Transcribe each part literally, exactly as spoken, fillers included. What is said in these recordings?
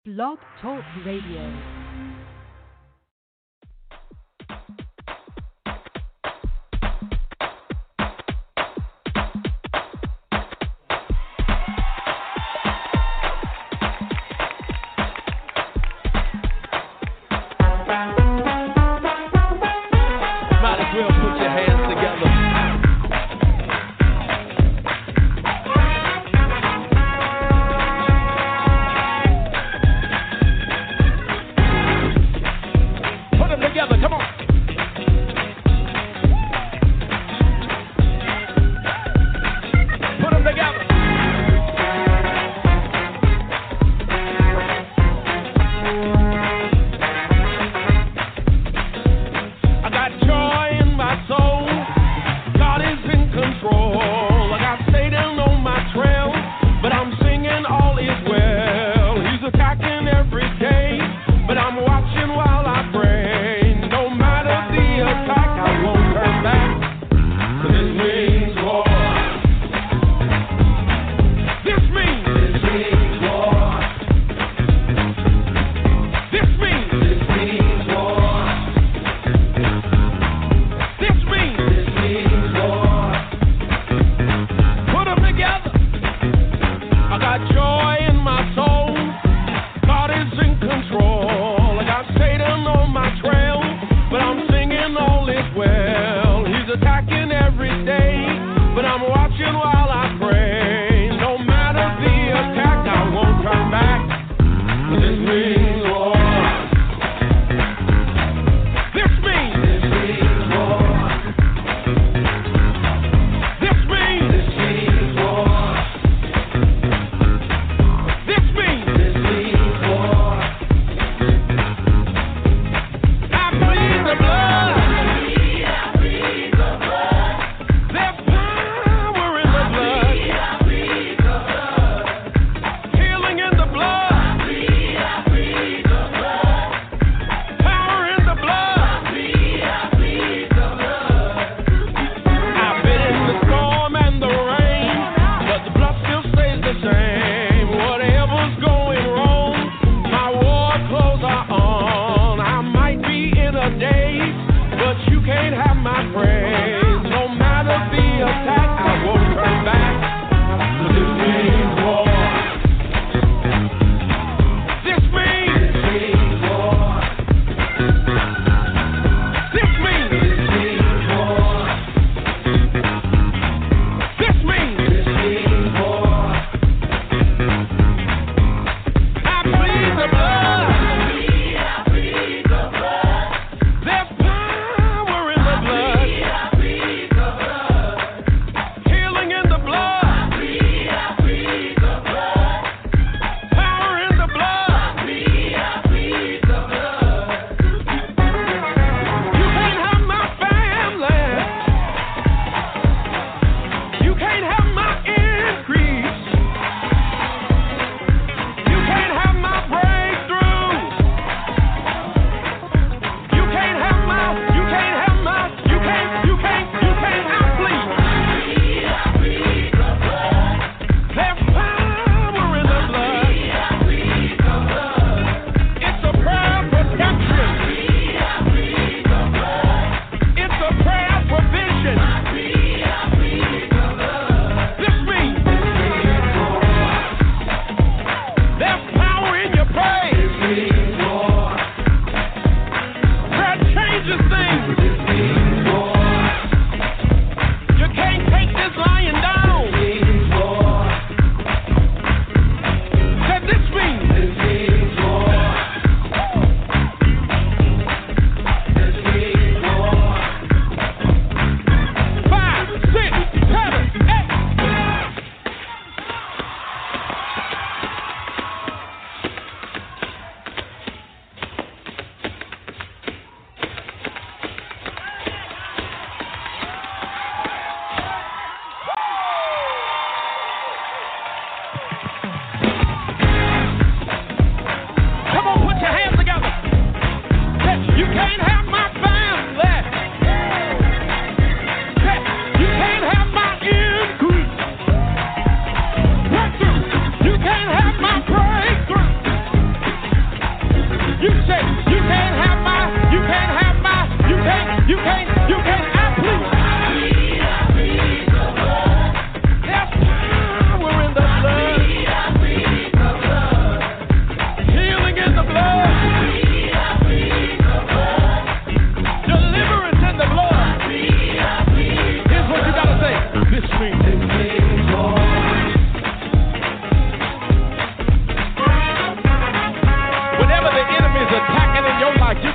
Blog Talk Radio.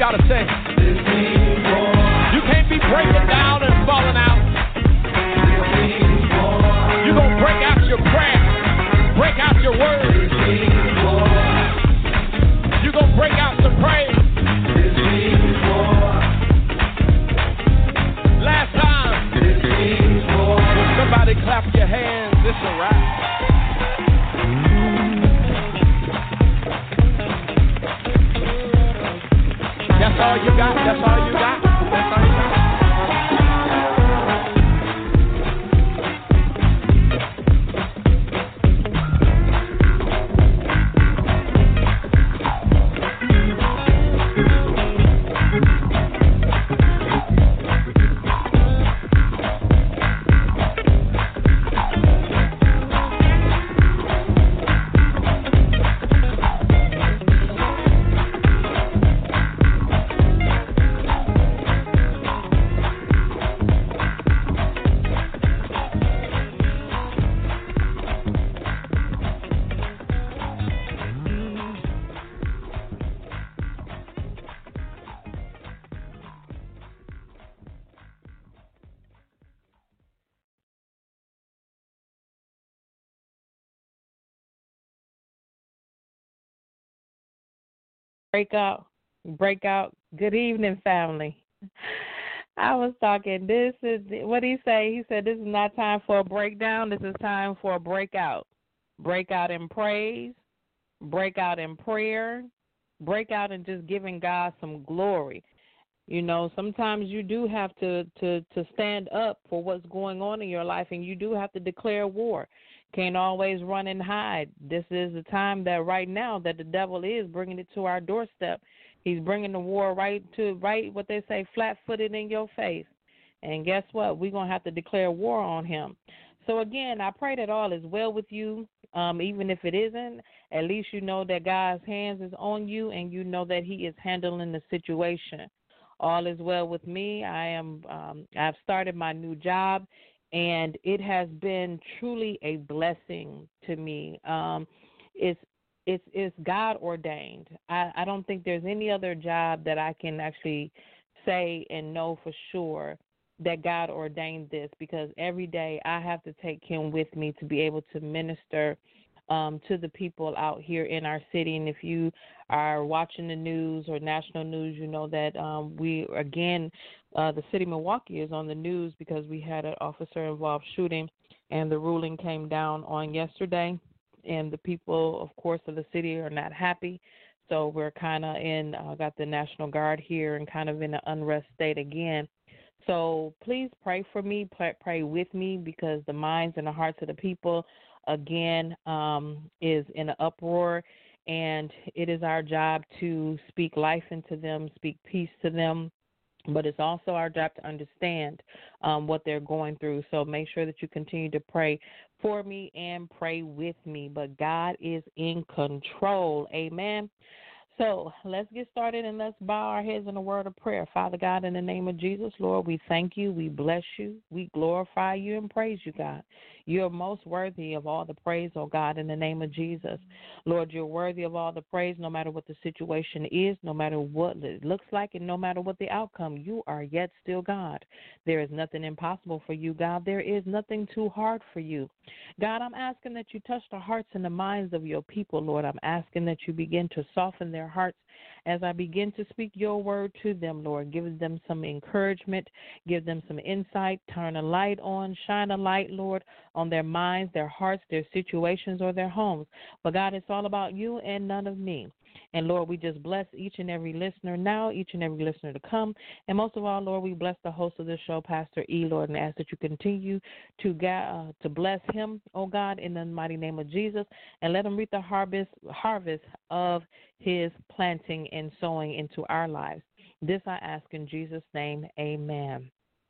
y'all to sing. You can't be breaking down and falling out. You're going to break out your prayer, break out your words. You're going to break out some praise. Last time, will somebody clap your hands? It's a wrap. That's all you got? That's all you got? That's all you got? Breakout, breakout. Good evening, family. I was talking. This is what he say. He said this is not time for a breakdown. This is time for a breakout. Breakout in praise, breakout in prayer, breakout in just giving God some glory. You know, sometimes you do have to, to, to stand up for what's going on in your life, and you do have to declare war. Can't always run and hide. This is the time that right now that the devil is bringing it to our doorstep. He's bringing the war right to, right, what they say, flat-footed in your face. And guess what? We're going to have to declare war on him. So, again, I pray that all is well with you. Um, even if it isn't, at least you know that God's hands is on you and you know that he is handling the situation. All is well with me. I am, um, I've started my new job, and it has been truly a blessing to me. Um, it's it's it's God ordained. I, I don't think there's any other job that I can actually say and know for sure that God ordained this, because every day I have to take him with me to be able to minister um, to the people out here in our city. And if you are watching the news or national news, you know that um, we, again, uh, the city of Milwaukee is on the news because we had an officer-involved shooting, and the ruling came down on yesterday. And the people, of course, of the city are not happy. So we're kind of in, uh, got the National Guard here and kind of in an unrest state again. So please pray for me, pray, pray with me, because the minds and the hearts of the people, again, um, is in an uproar, and it is our job to speak life into them, speak peace to them, but it's also our job to understand um, what they're going through. So make sure that you continue to pray for me and pray with me, but God is in control. Amen. So let's get started and let's bow our heads in a word of prayer. Father God, in the name of Jesus, Lord, we thank you, we bless you, we glorify you and praise you, God. You're most worthy of all the praise, oh God, in the name of Jesus. Lord, you're worthy of all the praise no matter what the situation is, no matter what it looks like, and no matter what the outcome. You are yet still God. There is nothing impossible for you, God. There is nothing too hard for you. God, I'm asking that you touch the hearts and the minds of your people, Lord. I'm asking that you begin to soften their hearts as I begin to speak your word to them, Lord. Give them some encouragement, give them some insight, turn a light on, shine a light, Lord, on their minds, their hearts, their situations, or their homes. But God, it's all about you and none of me. And, Lord, we just bless each and every listener now, each and every listener to come. And most of all, Lord, we bless the host of this show, Pastor E, Lord, and ask that you continue to uh, to bless him, oh God, in the mighty name of Jesus, and let him reap the harvest, harvest of his planting and sowing into our lives. This I ask in Jesus' name, amen.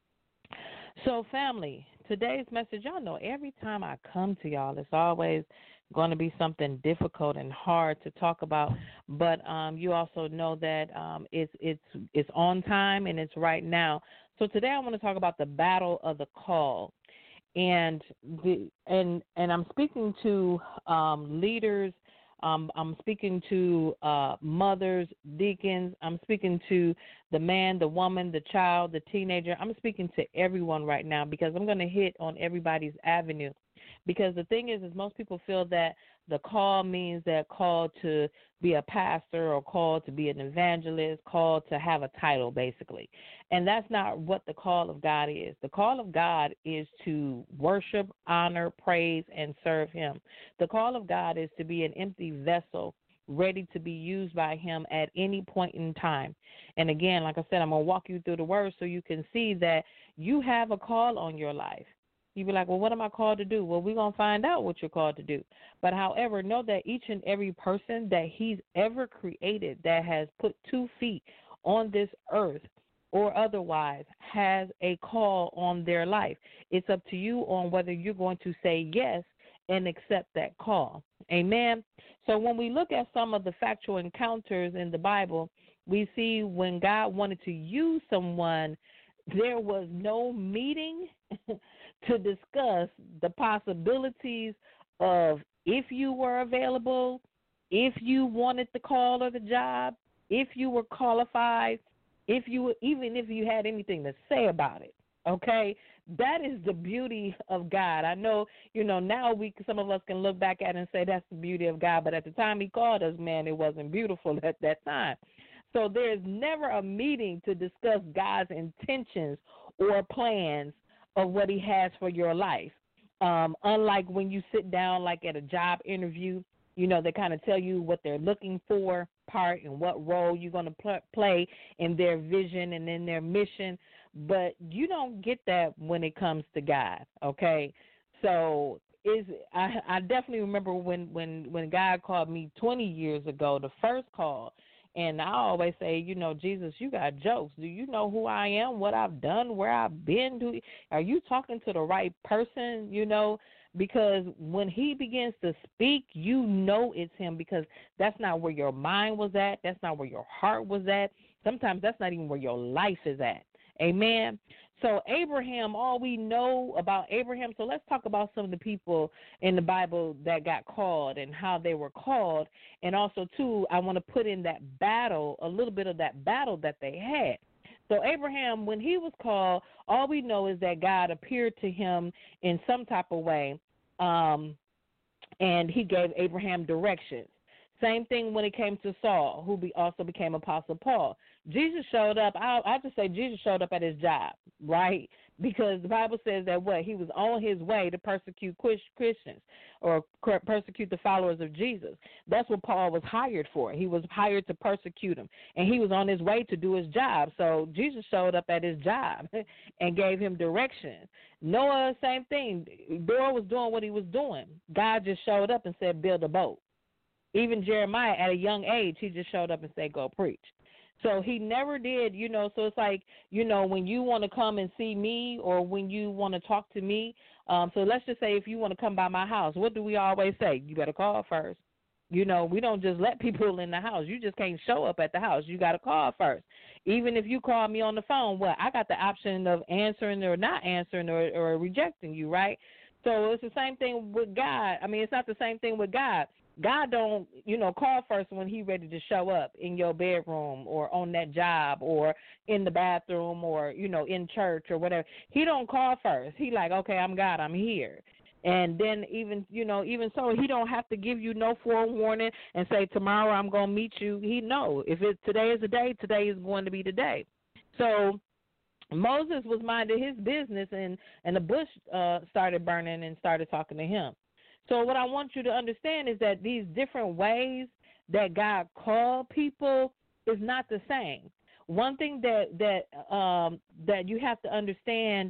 So, family, today's message, y'all know every time I come to y'all, it's always going to be something difficult and hard to talk about, but um, you also know that um, it's it's it's on time and it's right now. So today I want to talk about the battle of the call, and the and and I'm speaking to um, leaders, Um, I'm speaking to uh, mothers, deacons. I'm speaking to the man, the woman, the child, the teenager. I'm speaking to everyone right now because I'm going to hit on everybody's avenue. Because the thing is, is most people feel that the call means that called to be a pastor or called to be an evangelist, called to have a title, basically. And that's not what the call of God is. The call of God is to worship, honor, praise, and serve him. The call of God is to be an empty vessel ready to be used by him at any point in time. And again, like I said, I'm going to walk you through the word so you can see that you have a call on your life. You be like, well, what am I called to do? Well, we're going to find out what you're called to do. But however, know that each and every person that he's ever created that has put two feet on this earth or otherwise has a call on their life. It's up to you on whether you're going to say yes and accept that call. Amen. So when we look at some of the factual encounters in the Bible, we see when God wanted to use someone, there was no meeting to discuss the possibilities of if you were available, if you wanted the call or the job, if you were qualified, if you even if you had anything to say about it. Okay, that is the beauty of God. I know, you know, now we some of us can look back at it and say that's the beauty of God, but at the time he called us, man, it wasn't beautiful at that time. So there's never a meeting to discuss God's intentions or plans of what he has for your life. Um, unlike when you sit down like at a job interview, you know, they kind of tell you what they're looking for, part, and what role you're going to pl- play in their vision and in their mission. But you don't get that when it comes to God, okay? So is I, I definitely remember when, when, when God called me twenty years ago, the first call. And I always say, you know, Jesus, you got jokes. Do you know who I am, what I've done, where I've been? Do, are you talking to the right person, you know? Because when he begins to speak, you know it's him because that's not where your mind was at. That's not where your heart was at. Sometimes that's not even where your life is at. Amen. So Abraham, all we know about Abraham, so let's talk about some of the people in the Bible that got called and how they were called. And also, too, I want to put in that battle, a little bit of that battle that they had. So Abraham, when he was called, all we know is that God appeared to him in some type of way, um, and he gave Abraham directions. Same thing when it came to Saul, who be also became Apostle Paul. Jesus showed up. I, I just say Jesus showed up at his job, right? Because the Bible says that what? He was on his way to persecute Christians or persecute the followers of Jesus. That's what Paul was hired for. He was hired to persecute him, and he was on his way to do his job. So Jesus showed up at his job and gave him direction. Noah, same thing. Noah was doing what he was doing. God just showed up and said, build a boat. Even Jeremiah, at a young age, he just showed up and said, go preach. So he never did, you know, so it's like, you know, when you want to come and see me or when you want to talk to me, um, so let's just say if you want to come by my house, what do we always say? You better call first. You know, we don't just let people in the house. You just can't show up at the house. You got to call first. Even if you call me on the phone, well, I got the option of answering or not answering or, or rejecting you, right? So it's the same thing with God. I mean, it's not the same thing with God. God don't, you know, call first when he ready to show up in your bedroom or on that job or in the bathroom or, you know, in church or whatever. He don't call first. He like, okay, I'm God, I'm here. And then even, you know, even so, he don't have to give you no forewarning and say, tomorrow I'm going to meet you. He know if it today is the day, today is going to be the day. So Moses was minding his business and, and the bush uh, started burning and started talking to him. So what I want you to understand is that these different ways that God called people is not the same. One thing that that um, that you have to understand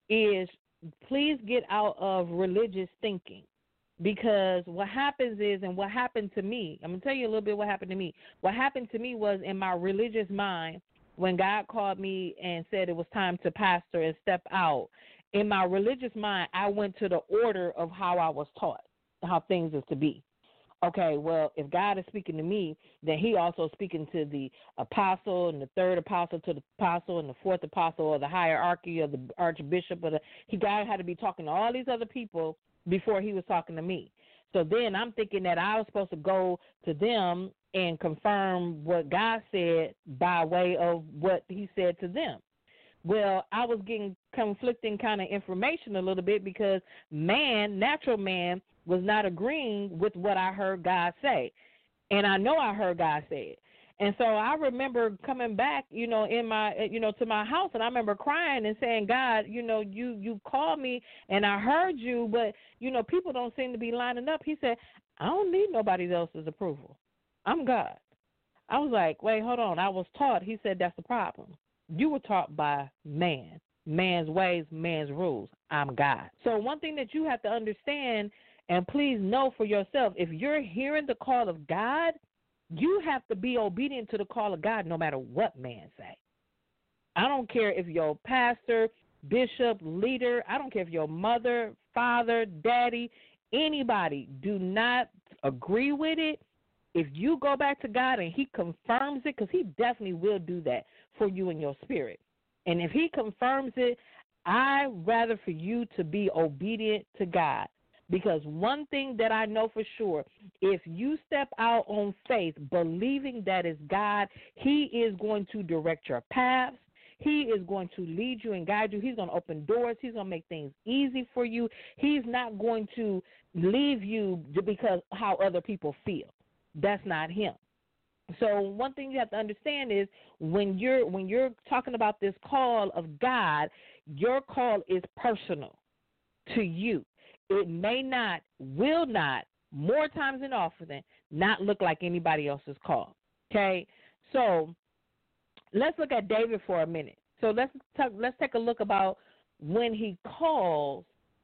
is please get out of religious thinking, because what happens is, and what happened to me, I'm going to tell you a little bit what happened to me. What happened to me was in my religious mind, when God called me and said it was time to pastor and step out, in my religious mind, I went to the order of how I was taught, how things is to be. Okay, well, if God is speaking to me, then he also speaking to the apostle and the third apostle to the apostle and the fourth apostle or the hierarchy of the archbishop. Or the, he God had to be talking to all these other people before he was talking to me. So then I'm thinking that I was supposed to go to them and confirm what God said by way of what he said to them. Well, I was getting conflicting kind of information a little bit because man, natural man, was not agreeing with what I heard God say. And I know I heard God say it. And so I remember coming back, you know, in my, you know, to my house, and I remember crying and saying, God, you know, you, you called me and I heard you, but, you know, people don't seem to be lining up. He said, I don't need nobody else's approval. I'm God. I was like, wait, hold on. I was taught. He said, that's the problem. You were taught by man, man's ways, man's rules. I'm God. So one thing that you have to understand, and please know for yourself, if you're hearing the call of God, you have to be obedient to the call of God no matter what man say. I don't care if your pastor, bishop, leader, I don't care if your mother, father, daddy, anybody, do not agree with it. If you go back to God and he confirms it, because he definitely will do that for you in your spirit. And if he confirms it, I'd rather for you to be obedient to God. Because one thing that I know for sure, if you step out on faith, believing that is God, he is going to direct your paths. He is going to lead you and guide you. He's going to open doors. He's going to make things easy for you. He's not going to leave you because how other people feel. That's not him. So one thing you have to understand is when you're when you're talking about this call of God, your call is personal to you. It may not, will not, more times than often, not look like anybody else's call. Okay? So let's look at David for a minute. So let's talk, let's take a look about when he calls.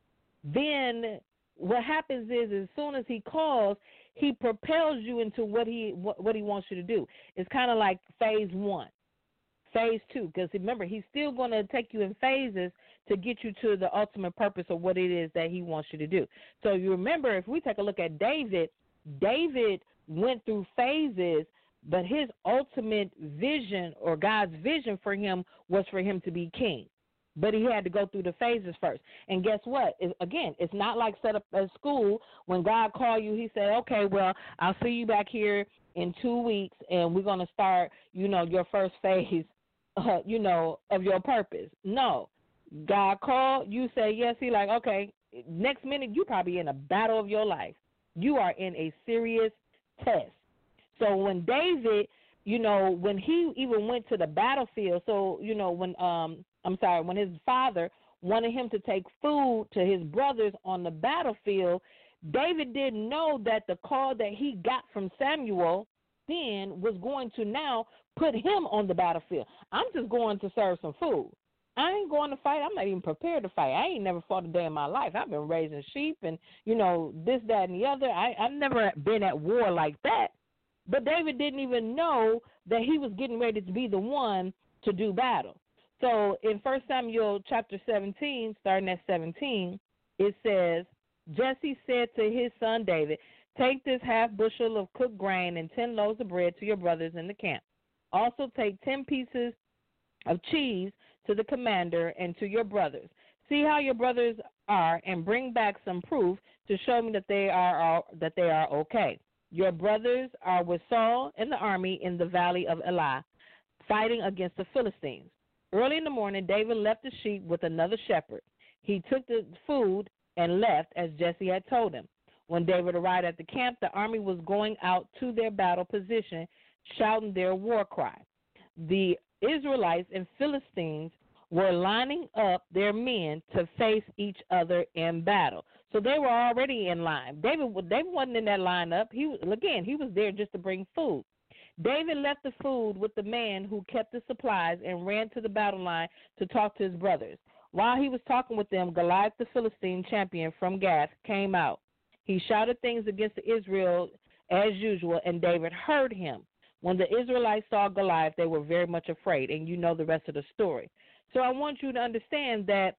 Then what happens is as soon as he calls, he propels you into what he what, what he wants you to do. It's kind of like phase one, phase two, because remember, he's still going to take you in phases to get you to the ultimate purpose of what it is that he wants you to do. So you remember, if we take a look at David, David went through phases, but his ultimate vision or God's vision for him was for him to be king. But he had to go through the phases first. And guess what? It, again, it's not like set up at school. When God called you, he said, okay, well, I'll see you back here in two weeks, and we're going to start, you know, your first phase, uh, you know, of your purpose. No. God called, you say yes, he like, okay, next minute you probably in a battle of your life. You are in a serious test. So when David, you know, when he even went to the battlefield, so, you know, when, um, I'm sorry, when his father wanted him to take food to his brothers on the battlefield, David didn't know that the call that he got from Samuel then was going to now put him on the battlefield. I'm just going to serve some food. I ain't going to fight. I'm not even prepared to fight. I ain't never fought a day in my life. I've been raising sheep and, you know, this, that, and the other. I, I've never been at war like that. But David didn't even know that he was getting ready to be the one to do battle. So in First Samuel chapter seventeen, starting at seventeen, it says, Jesse said to his son David, take this half bushel of cooked grain and ten loaves of bread to your brothers in the camp. Also take ten pieces of cheese to the commander and to your brothers. See how your brothers are and bring back some proof to show me that they are that they are okay. Your brothers are with Saul and the army in the valley of Elah, fighting against the Philistines. Early in the morning, David left the sheep with another shepherd. He took the food and left as Jesse had told him. When David arrived at the camp, the army was going out to their battle position, shouting their war cry. The Israelites and Philistines were lining up their men to face each other in battle. So they were already in line. David, David wasn't in that lineup. He was, again, he was there just to bring food. David left the food with the man who kept the supplies and ran to the battle line to talk to his brothers. While he was talking with them, Goliath, the Philistine champion from Gath, came out. He shouted things against Israel as usual, and David heard him. When the Israelites saw Goliath, they were very much afraid, and you know the rest of the story. So I want you to understand that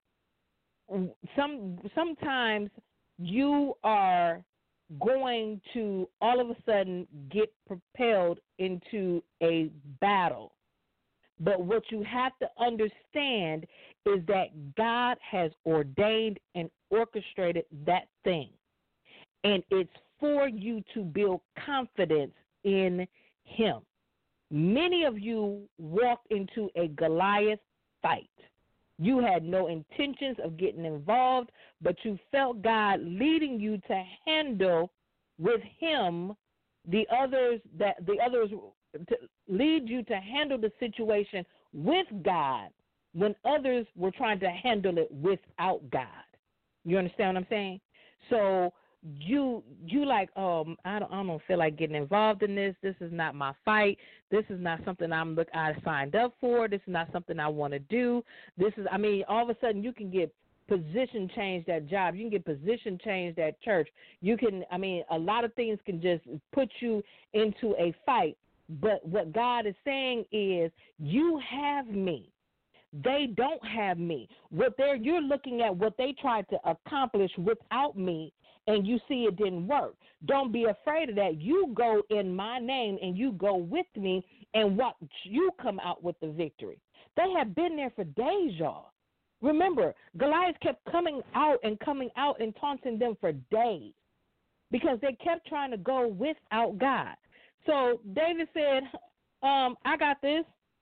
some sometimes you are going to all of a sudden get propelled into a battle. But what you have to understand is that God has ordained and orchestrated that thing. and it's for you to build confidence in him. Many of you walked into a Goliath fight. You had no intentions of getting involved, but you felt God leading you to handle with him the others that the others to lead you to handle the situation with God when others were trying to handle it without God. You understand what I'm saying? So you you like, um, I don't I don't feel like getting involved in this. This is not my fight. This is not something I'm look I signed up for. This is not something I want to do. This is I mean, all of a sudden you can get position changed at job. You can get position changed at church. You can I mean, a lot of things can just put you into a fight. But what God is saying is, you have me. They don't have me. What they're you're looking at what they tried to accomplish without me, and you see it didn't work. Don't be afraid of that. You go in my name and you go with me and watch you come out with the victory. They have been there for days, y'all. Remember, Goliath kept coming out and coming out and taunting them for days because they kept trying to go without God. So David said, um, I got this.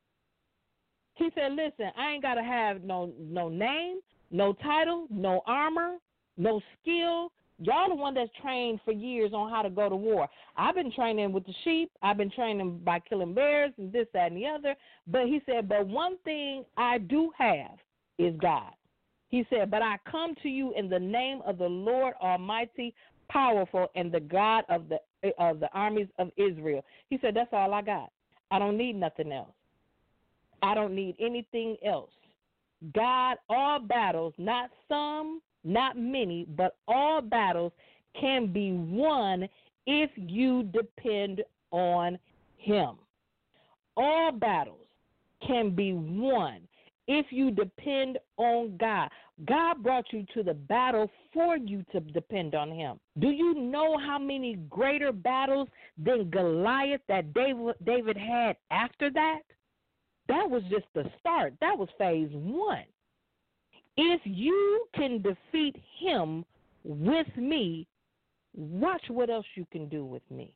He said, listen, I ain't got to have no no name, no title, no armor, no skill. Y'all the one that's trained for years on how to go to war. I've been training with the sheep. I've been training by killing bears and this, that, and the other. But he said, but one thing I do have is God. He said, but I come to you in the name of the Lord Almighty, powerful, and the God of the of the armies of Israel. He said, that's all I got. I don't need nothing else. I don't need anything else. God, all battles, not some, not many, but all battles can be won if you depend on him. All battles can be won if you depend on God. God brought you to the battle for you to depend on him. Do you know how many greater battles than Goliath that David had after that? That was just the start. That was phase one. If you can defeat him with me, watch what else you can do with me.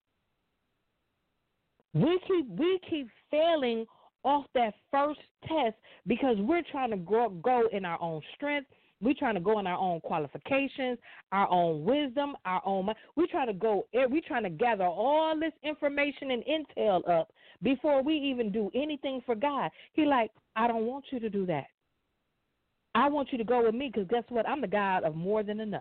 We keep we keep failing off that first test because we're trying to grow, go in our own strength. We're trying to go in our own qualifications, our own wisdom, our own. We're trying to go. We're trying to gather all this information and intel up before we even do anything for God. He like, I don't want you to do that. I want you to go with me because guess what? I'm the God of more than enough.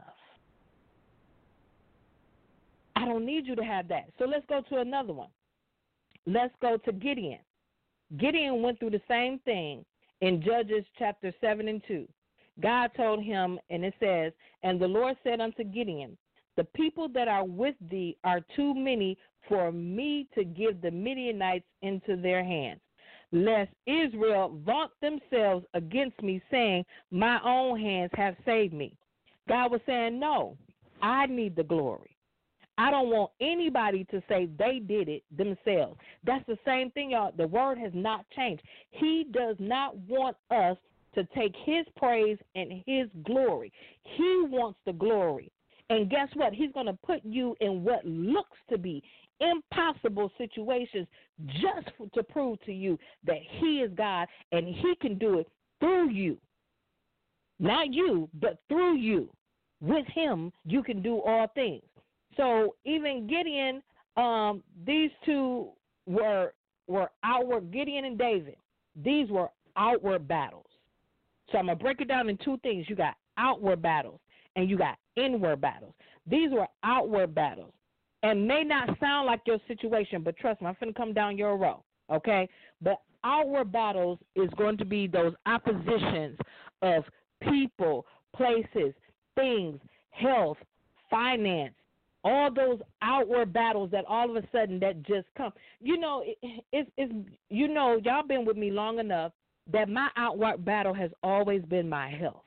I don't need you to have that. So let's go to another one. Let's go to Gideon. Gideon went through the same thing in Judges chapter seven and two. God told him, and it says, and the Lord said unto Gideon, the people that are with thee are too many for me to give the Midianites into their hands, lest Israel vaunt themselves against me, saying, my own hands have saved me. God was saying, no, I need the glory. I don't want anybody to say they did it themselves. That's the same thing, y'all. The word has not changed. He does not want us to take his praise and his glory. He wants the glory. And guess what? He's going to put you in what looks to be impossible situations just to prove to you that he is God and he can do it through you. Not you, but through you. With him, you can do all things. So even Gideon, um, these two were were outward, Gideon and David. These were outward battles. So I'm going to break it down in two things. You got outward battles and you got inward battles. These were outward battles and may not sound like your situation, but trust me, I'm going to come down your row, okay? But outward battles is going to be those oppositions of people, places, things, health, finance, all those outward battles that all of a sudden that just come. You know, it, it's, it's, you know, y'all been with me long enough that my outward battle has always been my health.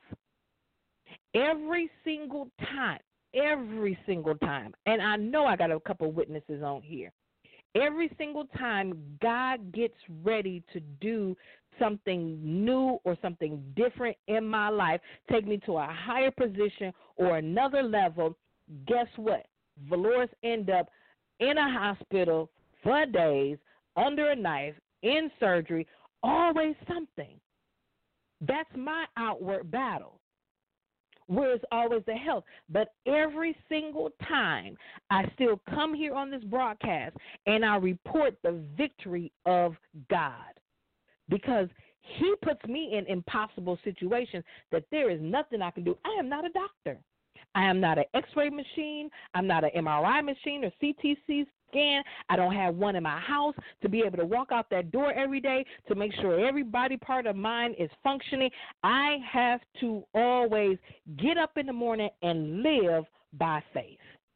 Every single time, every single time, and I know I got a couple witnesses on here, every single time God gets ready to do something new or something different in my life, take me to a higher position or another level, guess what? Valores end up in a hospital for days, under a knife, in surgery, always something. That's my outward battle, where it's always the health. But every single time I still come here on this broadcast and I report the victory of God, because he puts me in impossible situations that there is nothing I can do. I am not a doctor. I am not an x-ray machine. I'm not an M R I machine or C T C scan. I don't have one in my house to be able to walk out that door every day to make sure every body part of mine is functioning. I have to always get up in the morning and live by faith.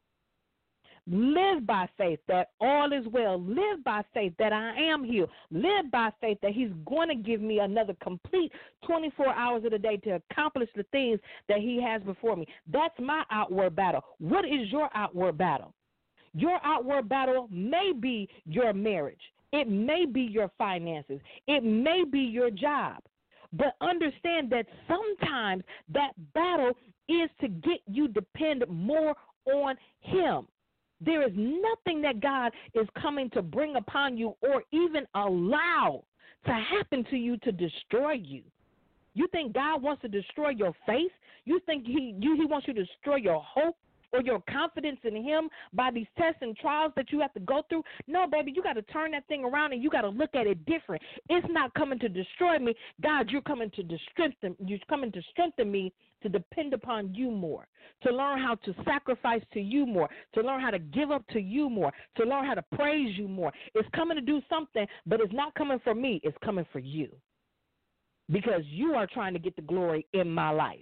Live by faith that all is well. Live by faith that I am healed. Live by faith that he's going to give me another complete twenty-four hours of the day to accomplish the things that he has before me. That's my outward battle. What is your outward battle? Your outward battle may be your marriage. It may be your finances. It may be your job. But understand that sometimes that battle is to get you depend more on him. There is nothing that God is coming to bring upon you or even allow to happen to you to destroy you. You think God wants to destroy your faith? You think he, you, he wants you to destroy your hope or your confidence in him by these tests and trials that you have to go through? No, baby, you got to turn that thing around and you got to look at it different. It's not coming to destroy me. God, you're coming to strengthen, you're coming to strengthen me to depend upon you more, to learn how to sacrifice to you more, to learn how to give up to you more, to learn how to praise you more. It's coming to do something, but it's not coming for me. It's coming for you, because you are trying to get the glory in my life.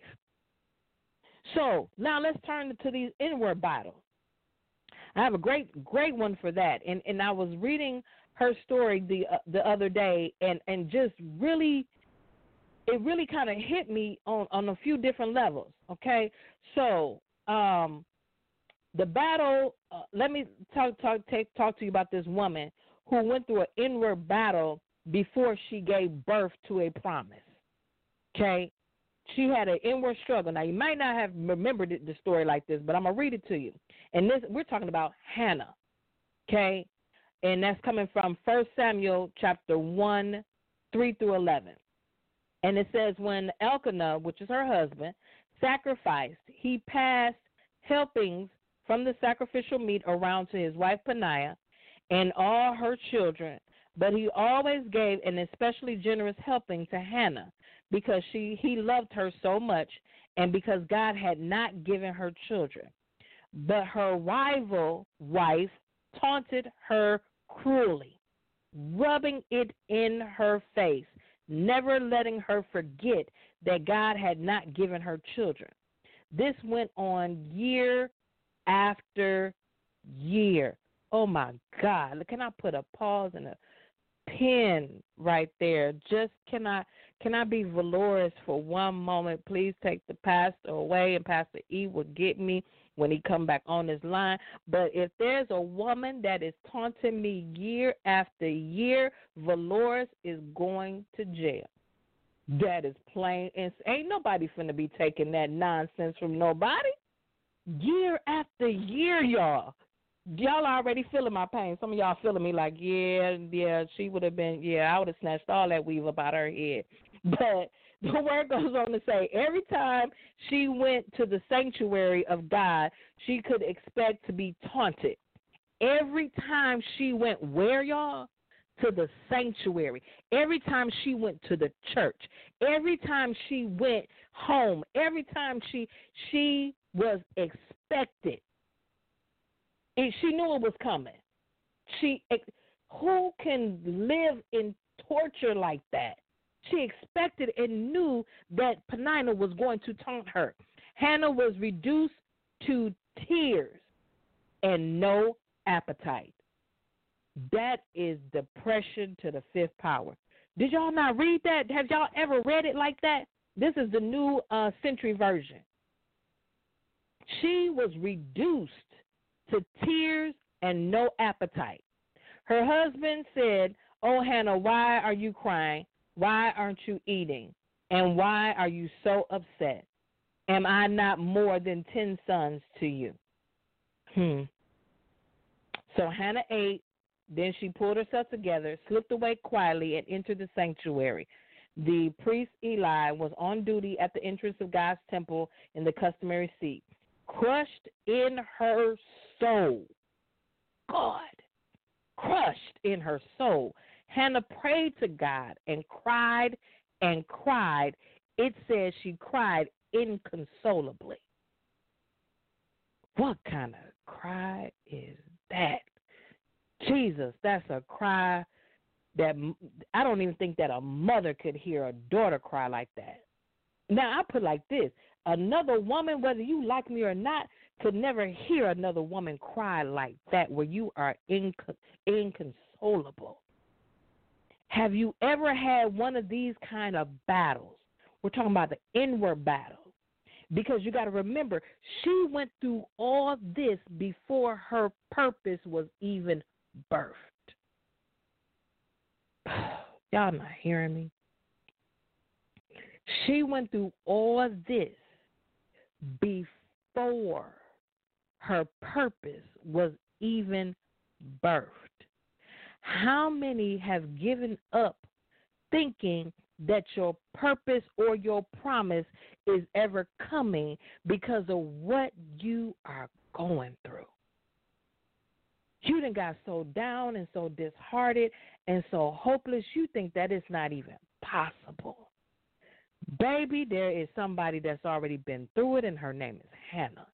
So now let's turn to these inward battles. I have a great, great one for that. And and I was reading her story the uh, the other day, and, and just really, it really kind of hit me on, on a few different levels. Okay, so um, the battle. Uh, let me talk talk take, talk to you about this woman who went through an inward battle before she gave birth to a promise. Okay. She had an inward struggle. Now, you might not have remembered the story like this, but I'm going to read it to you. And this, we're talking about Hannah, okay? And that's coming from First Samuel chapter one, three through eleven. And it says, when Elkanah, which is her husband, sacrificed, he passed helpings from the sacrificial meat around to his wife Peninnah and all her children, but he always gave an especially generous helping to Hannah, because she he loved her so much, and because God had not given her children. But her rival wife taunted her cruelly, rubbing it in her face, never letting her forget that God had not given her children. This went on year after year. Oh, my God. Can I put a pause and a pin right there? Just can I can I be Valores for one moment? Please take the pastor away, and Pastor E will get me when he come back on this line. But if there's a woman that is taunting me year after year, Valores is going to jail. That is plain, and ain't nobody finna be taking that nonsense from nobody. Year after year, y'all. Y'all already feeling my pain. Some of y'all feeling me like, yeah, yeah, she would have been, yeah, I would have snatched all that weave up out her head. But the word goes on to say, every time she went to the sanctuary of God, she could expect to be taunted. Every time she went where, y'all? To the sanctuary. Every time she went to the church. Every time she went home. Every time she she was expected. And she knew it was coming. She, who can live in torture like that? She expected and knew that Peninnah was going to taunt her. Hannah was reduced to tears and no appetite. That is depression to the fifth power. Did y'all not read that? Have y'all ever read it like that? This is the new uh, Century version. She was reduced to tears and no appetite. Her husband said, "Oh, Hannah, why are you crying? Why aren't you eating? And why are you so upset? Am I not more than ten sons to you?" Hmm. So Hannah ate. Then she pulled herself together, slipped away quietly, and entered the sanctuary. The priest Eli was on duty at the entrance of God's temple in the customary seat. Crushed in her soul, God, crushed in her soul, Hannah prayed to God and cried and cried. It says she cried inconsolably. What kind of cry is that? Jesus, that's a cry that I don't even think that a mother could hear a daughter cry like that. Now, I put it like this. Another woman, whether you like me or not, could never hear another woman cry like that where you are inc- inconsolable. Have you ever had one of these kind of battles? We're talking about the inward battle. Because you got to remember, she went through all this before her purpose was even birthed. Y'all not hearing me? She went through all this before her purpose was even birthed. How many have given up thinking that your purpose or your promise is ever coming because of what you are going through? You done got so down and so disheartened and so hopeless, you think that it's not even possible. Baby, there is somebody that's already been through it, and her name is Hannah.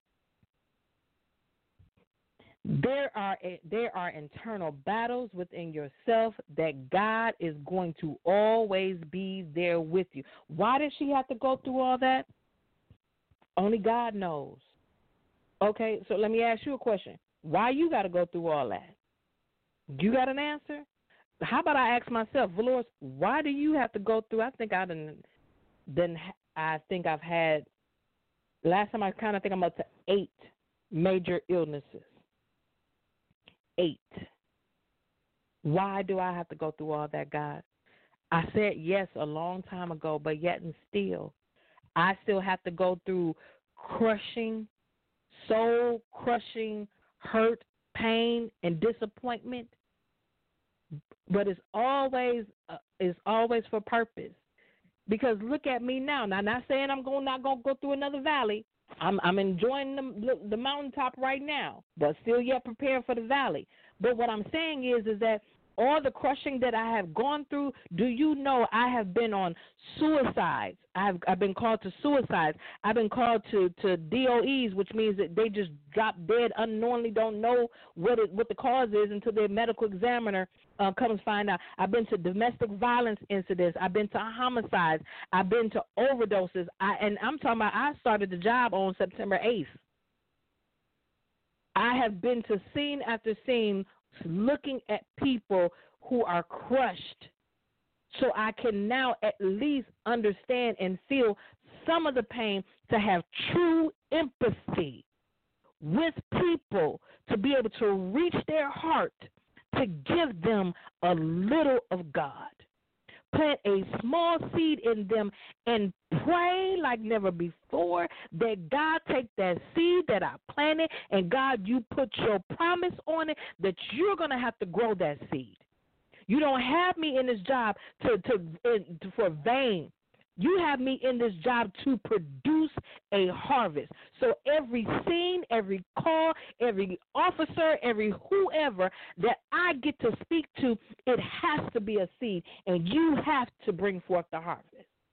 There are there are internal battles within yourself that God is going to always be there with you. Why did she have to go through all that? Only God knows. Okay, so let me ask you a question. Why you got to go through all that? You got an answer? How about I ask myself, Valores, why do you have to go through? I think I done, then I think I've had, last time I kind of think I'm up to eight major illnesses. Eight. Why do I have to go through all that, God? I said yes a long time ago, but yet and still, I still have to go through crushing, soul-crushing hurt, pain, and disappointment. But it's always uh, it's always for purpose. Because look at me now. Now, I'm not saying I'm going not going to go through another valley. I'm I'm enjoying the the mountaintop right now, but still yet preparing for the valley. But what I'm saying is, is that all the crushing that I have gone through, do you know I have been on suicides? I've I've been called to suicides. I've been called to, to D O Es, which means that they just drop dead unknowingly, don't know what it, what the cause is until their medical examiner uh, comes find out. I've been to domestic violence incidents. I've been to homicides. I've been to overdoses. I, and I'm talking about I started the job on September eighth. I have been to scene after scene looking at people who are crushed, so I can now at least understand and feel some of the pain, to have true empathy with people, to be able to reach their heart, to give them a little of God. Plant a small seed in them and pray like never before that God take that seed that I planted, and God, you put your promise on it that you're going to have to grow that seed. You don't have me in this job to, to, to for vain. You have me in this job to produce a harvest. So every scene, every call, every officer, every whoever that I get to speak to, it has to be a seed, and you have to bring forth the harvest.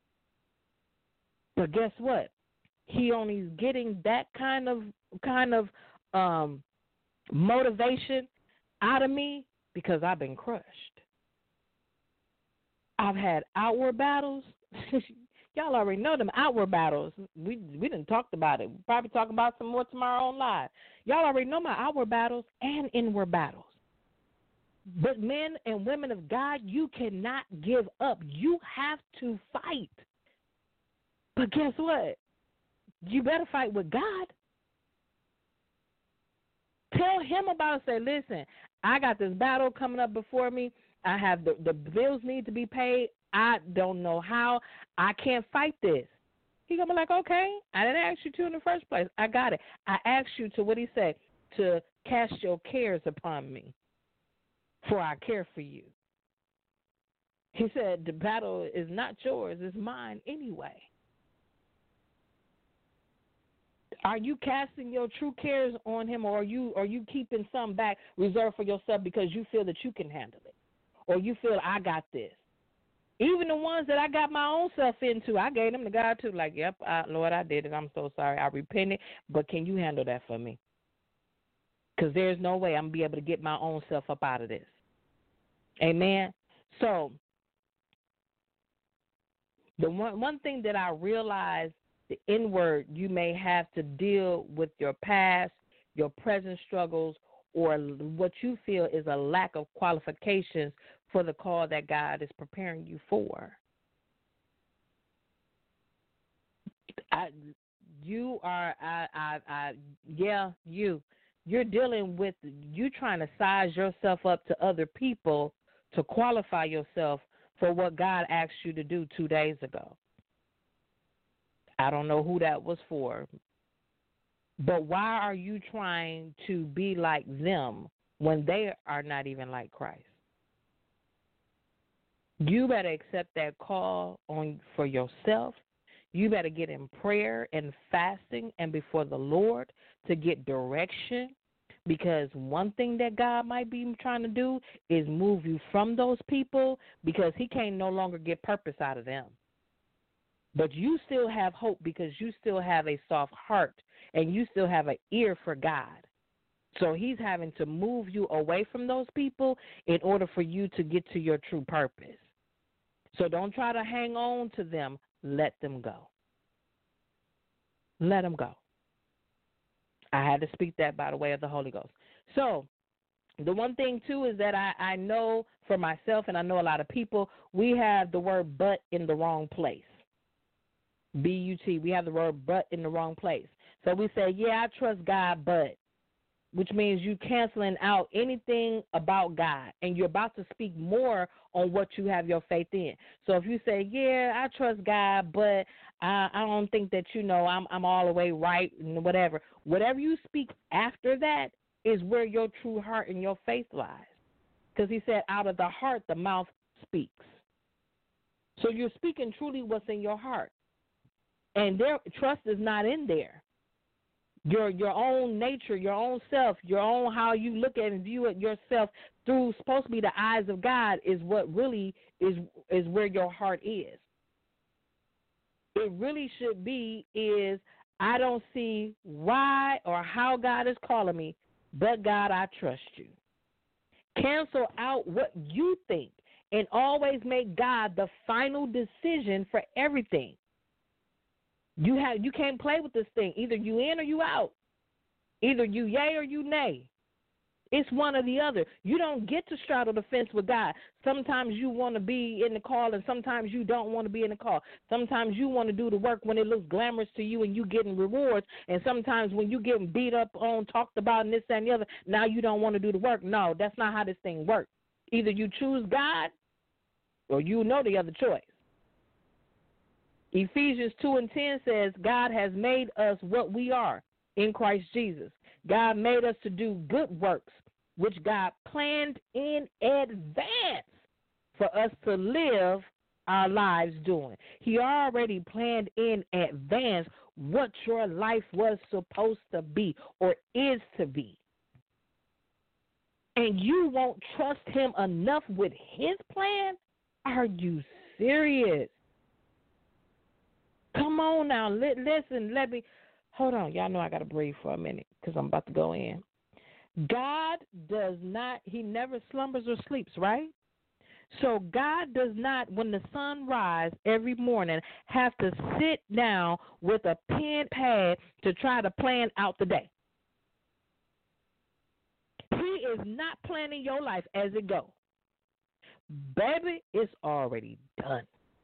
But guess what? He only is getting that kind of kind of um, motivation out of me because I've been crushed. I've had outward battles. Y'all already know them outward battles. We we done talked about it. We'll probably talk about some more tomorrow on live. Y'all already know my outward battles and inward battles. But men and women of God, you cannot give up. You have to fight. But guess what? You better fight with God. Tell him about it. Say, listen, I got this battle coming up before me. I have the, the bills need to be paid. I don't know how. I can't fight this. He gonna be like, okay, I didn't ask you to in the first place. I got it. I asked you to, what he say? to cast your cares upon me, for I care for you. He said, the battle is not yours, it's mine anyway. Are you casting your true cares on him, or are you are you keeping some back reserved for yourself because you feel that you can handle it, or you feel I got this? Even the ones that I got my own self into, I gave them to God too. Like, yep, I, Lord, I did it. I'm so sorry. I repented, but can you handle that for me? Because there's no way I'm going to be able to get my own self up out of this. Amen. So the one, one thing that I realized, the inward, you may have to deal with your past, your present struggles, or what you feel is a lack of qualifications for the call that God is preparing you for. I, you are, I, I, I, yeah, you. You're dealing with, you trying to size yourself up to other people to qualify yourself for what God asked you to do two days ago. I don't know who that was for, but why are you trying to be like them when they are not even like Christ? You better accept that call on for yourself. You better get in prayer and fasting and before the Lord to get direction, because one thing that God might be trying to do is move you from those people, because he can't no longer get purpose out of them. But you still have hope because you still have a soft heart and you still have an ear for God. So he's having to move you away from those people in order for you to get to your true purpose. So don't try to hang on to them. Let them go. Let them go. I had to speak that by the way of the Holy Ghost. So the one thing, too, is that I, I know for myself, and I know a lot of people, we have the word but in the wrong place. B U T. We have the word but in the wrong place. So we say, yeah, I trust God, but, which means you canceling out anything about God, and you're about to speak more on what you have your faith in. So if you say, yeah, I trust God, but I, I don't think that, you know, I'm I'm all the way right and whatever. Whatever you speak after that is where your true heart and your faith lies. Because he said, out of the heart, the mouth speaks. So you're speaking truly what's in your heart. And their trust is not in there. Your your own nature, your own self, your own how you look at and view it yourself through supposed to be the eyes of God is what really is is where your heart is. It really should be is I don't see why or how God is calling me, but God, I trust you. Cancel out what you think and always make God the final decision for everything. You have you can't play with this thing. Either you in or you out. Either you yay or you nay. It's one or the other. You don't get to straddle the fence with God. Sometimes you want to be in the call, and sometimes you don't want to be in the call. Sometimes you want to do the work when it looks glamorous to you and you getting rewards, and sometimes when you getting beat up on, talked about, and this, that, and the other, now you don't want to do the work. No, that's not how this thing works. Either you choose God or you know the other choice. Ephesians two and ten says, God has made us what we are in Christ Jesus. God made us to do good works, which God planned in advance for us to live our lives doing. He already planned in advance what your life was supposed to be or is to be. And you won't trust him enough with his plan? Are you serious? Come on now, listen, let me, hold on. Y'all know I got to breathe for a minute because I'm about to go in. God does not, he never slumbers or sleeps, right? So God does not, when the sun rises every morning, have to sit down with a pen pad to try to plan out the day. He is not planning your life as it goes. Baby, it's already done.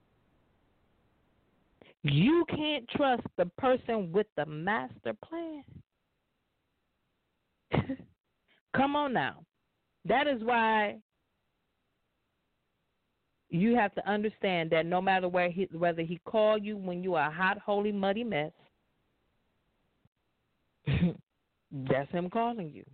You can't trust the person with the master plan. Come on now. That is why you have to understand that no matter where he, whether he called you when you are a hot, holy, muddy mess, That's him calling you.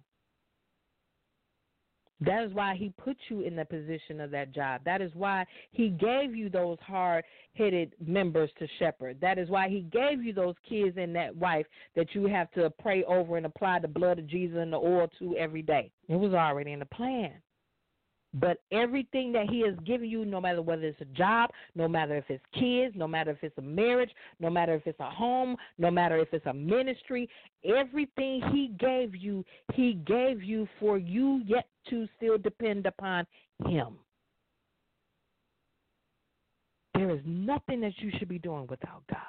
That is why he put you in the position of that job. That is why he gave you those hard-headed members to shepherd. That is why he gave you those kids and that wife that you have to pray over and apply the blood of Jesus and the oil to every day. It was already in the plan. But everything that he has given you, no matter whether it's a job, no matter if it's kids, no matter if it's a marriage, no matter if it's a home, no matter if it's a ministry, everything he gave you, he gave you for you yet to still depend upon him. There is nothing that you should be doing without God.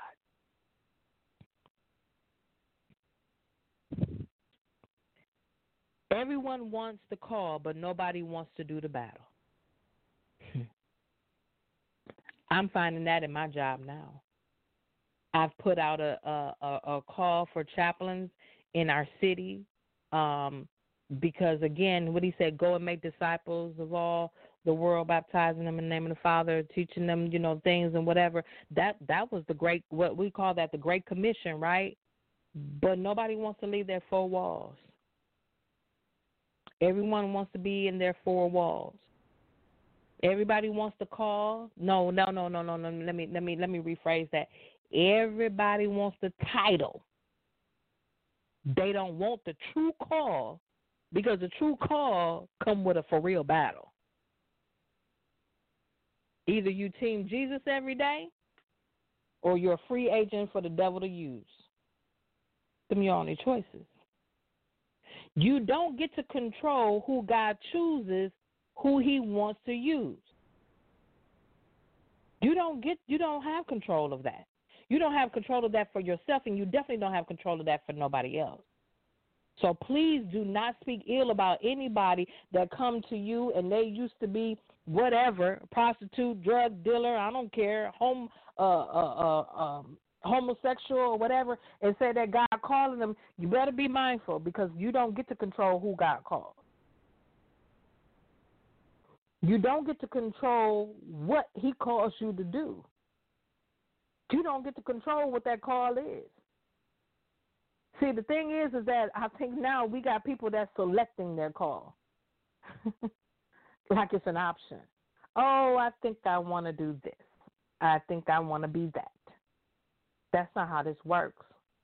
Everyone wants the call, but nobody wants to do the battle. I'm finding that in my job now. I've put out a, a, a call for chaplains in our city um, because, again, what he said, go and make disciples of all the world, baptizing them in the name of the Father, teaching them, you know, things and whatever. That that was the great, what we call that the Great Commission, right? But nobody wants to leave their four walls. Everyone wants to be in their four walls. Everybody wants to call. No, no, no, no, no, no. Let me let me let me rephrase that. Everybody wants the title. They don't want the true call because the true call come with a for real battle. Either you team Jesus every day or you're a free agent for the devil to use. Them your only choices. You don't get to control who God chooses, who he wants to use. You don't get you don't have control of that. You don't have control of that for yourself, and you definitely don't have control of that for nobody else. So please do not speak ill about anybody that come to you and they used to be whatever, prostitute, drug dealer, I don't care, home uh uh uh um homosexual or whatever, and say that God calling them. You better be mindful because you don't get to control who God calls. You don't get to control what he calls you to do. You don't get to control what that call is. See, the thing is, is that I think now we got people that's selecting their call. Like it's an option. Oh, I think I want to do this. I think I want to be that. That's not how this works.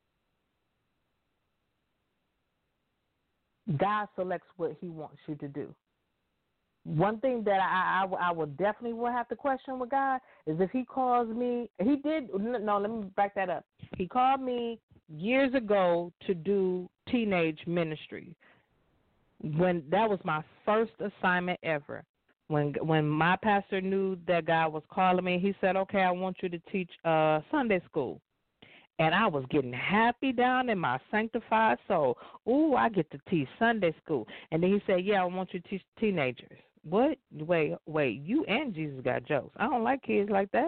God selects what he wants you to do. One thing that I, I, I would definitely will have to question with God is if he calls me, he did, no, let me back that up. He called me years ago to do teenage ministry. When that was my first assignment ever. When when my pastor knew that God was calling me, he said, okay, I want you to teach uh, Sunday school. And I was getting happy down in my sanctified soul. Ooh, I get to teach Sunday school. And then he said, yeah, I want you to teach teenagers. What? Wait, wait, you and Jesus got jokes. I don't like kids like that.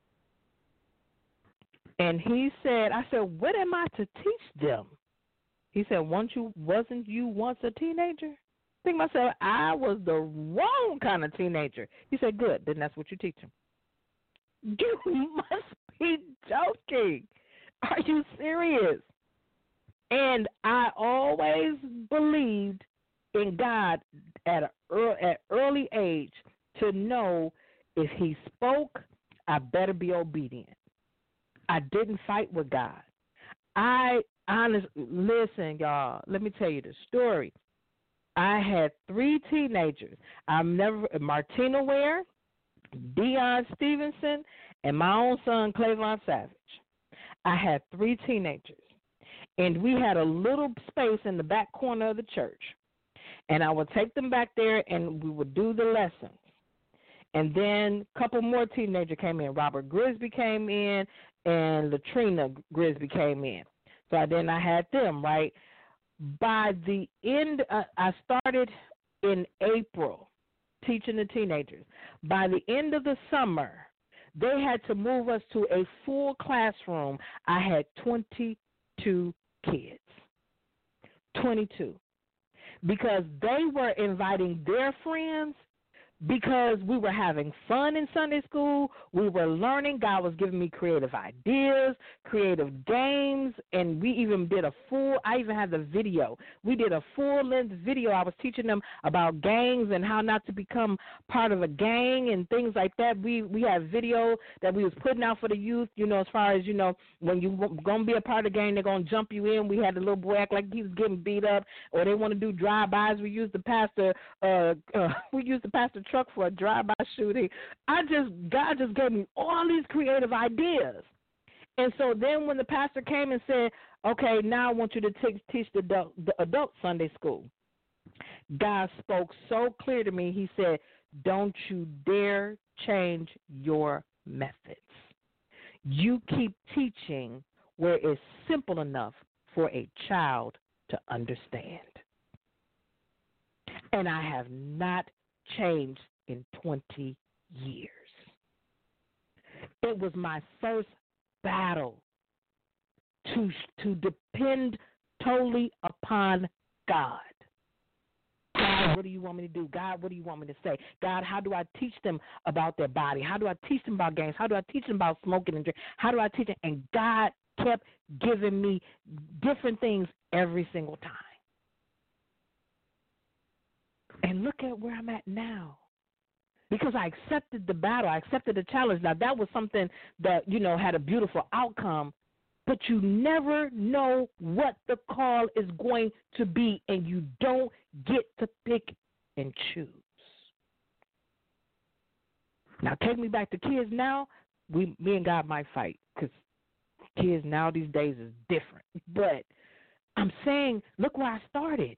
And he said, I said, what am I to teach them? He said, once you, wasn't you once a teenager? I think myself, I was the wrong kind of teenager. He said, good, then that's what you teach them. You must be joking. Are you serious? And I always believed in God at an at early age to know if he spoke, I better be obedient. I didn't fight with God. I honestly, listen, y'all, let me tell you the story. I had three teenagers. I'm never, Martina Ware, Deion Stevenson, and my own son, Clavon Savage. I had three teenagers, and we had a little space in the back corner of the church, and I would take them back there, and we would do the lessons. And then a couple more teenagers came in. Robert Grisby came in, and Latrina Grisby came in. So then I had them, right? By the end, uh, I started in April teaching the teenagers. By the end of the summer, they had to move us to a full classroom. I had twenty-two kids, twenty-two, because they were inviting their friends because we were having fun in Sunday school. We were learning. God was giving me creative ideas, creative games, and we even did a full, I even had the video. We did a full-length video. I was teaching them about gangs and how not to become part of a gang and things like that. We we had video that we was putting out for the youth, you know, as far as, you know, when you're going to be a part of the gang, they're going to jump you in. We had the little boy act like he was getting beat up, or they want to do drive-bys. We used the pastor, uh, uh, we used the pastor truck for a drive-by shooting. I just, God just gave me all these creative ideas. And so then when the pastor came and said, okay, now I want you to t- teach the adult, the adult Sunday school, God spoke so clear to me. He said, don't you dare change your methods. You keep teaching where it's simple enough for a child to understand. And I have not changed in twenty years. It was my first battle to to depend totally upon God. God, what do you want me to do? God, what do you want me to say? God, how do I teach them about their body? How do I teach them about gangs? How do I teach them about smoking and drinking? How do I teach them? And God kept giving me different things every single time. And look at where I'm at now. Because I accepted the battle. I accepted the challenge. Now, that was something that, you know, had a beautiful outcome. But you never know what the call is going to be, and you don't get to pick and choose. Now, take me back to kids now. We, me and God might fight because kids now these days is different. But I'm saying, look where I started.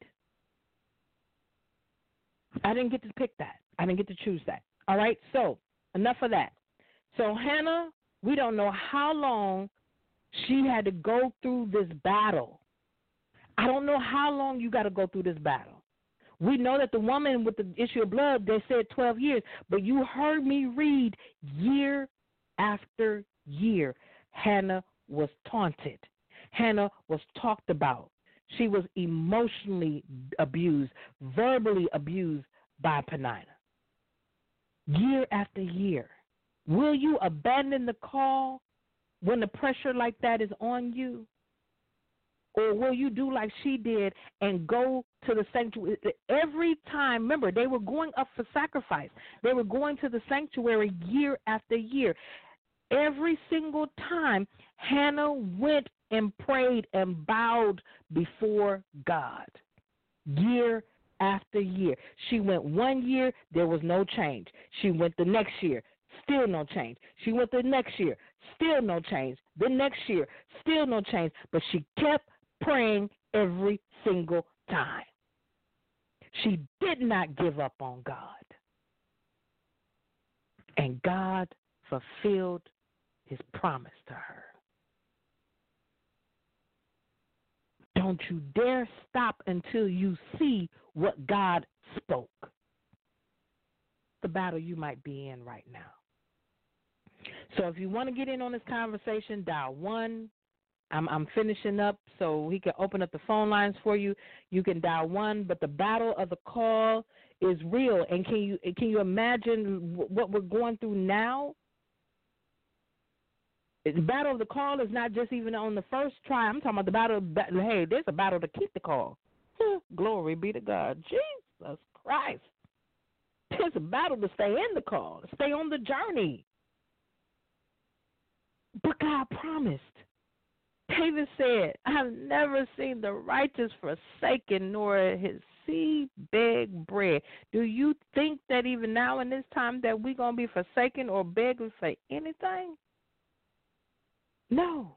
I didn't get to pick that. I didn't get to choose that. All right? So, enough of that. So, Hannah, we don't know how long she had to go through this battle. I don't know how long you got to go through this battle. We know that the woman with the issue of blood, they said twelve years, but you heard me read year after year. Hannah was taunted. Hannah was talked about. She was emotionally abused, verbally abused by Peninnah. Year after year. Will you abandon the call when the pressure like that is on you? Or will you do like she did and go to the sanctuary? Every time, remember, they were going up for sacrifice. They were going to the sanctuary year after year. Every single time, Hannah went and prayed and bowed before God. Year after year. She went one year, there was no change. She went the next year, still no change. She went the next year, still no change. The next year, still no change. But she kept praying every single time. She did not give up on God. And God fulfilled his promise to her. Don't you dare stop until you see what God spoke. The battle you might be in right now. So if you want to get in on this conversation, dial one. I'm, I'm finishing up so he can open up the phone lines for you. You can dial one, but the battle of the call is real. And can you can you imagine what we're going through now? The battle of the call is not just even on the first try. I'm talking about the battle of, hey, there's a battle to keep the call. Glory be to God. Jesus Christ. There's a battle to stay in the call, to stay on the journey. But God promised. David said, I've never seen the righteous forsaken, nor his seed beg bread. Do you think that even now in this time that we're going to be forsaken or begging for anything? No.